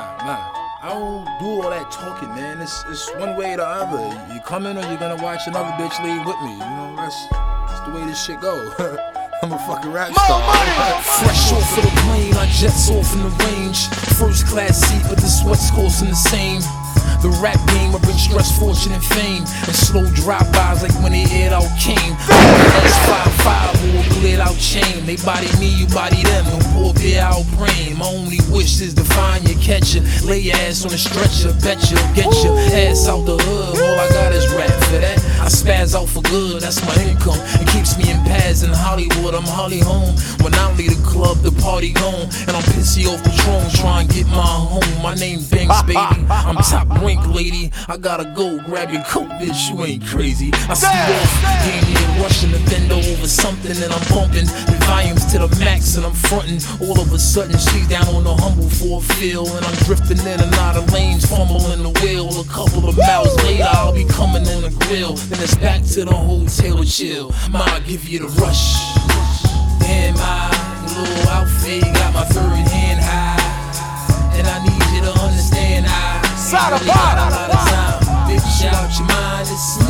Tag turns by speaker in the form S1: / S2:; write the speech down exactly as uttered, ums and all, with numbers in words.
S1: Nah, nah. I don't do all that talking, man. It's it's one way or the other. You coming or you're gonna watch another bitch leave with me. You know, that's, that's the way this shit go. I'm a fucking rap star.
S2: Fresh off of the plane, I jets off in the range. First class seat, but the sweat's costing the same. The rap game, I bring stress, fortune, and fame. And slow drive-bys like when they aired out Kane. S five five or cleared out chain. They body me, you body them. Don't pour beer out brain. My only wish is to find you, catch you. Lay your ass on a stretcher, bet you, get your ass out the hood. All I got is rap for that. I spaz out for good, that's my income. It keeps me in pads in Hollywood, I'm Holly home. When I leave the club, the party gone. And I'm pissy off Patron, trying to get my home. My name Banks, baby, I'm top rank, lady. I gotta go, grab your coat, bitch, you ain't crazy. I see off, gave me a rush in the fender over something. And I'm bumping the volumes to the max and I'm fronting. All of a sudden, she's down on the humble for a feel. And I'm drifting in and out of lanes, fumbling the wheel. A couple of miles later, I'll be coming on the grill. Then it's back to the hotel to chill. Ma, give you the rush. Damn, my little outfit got my third hand high. And I need you to understand I ain't really got a lot of time. Bitch, out your mind, it's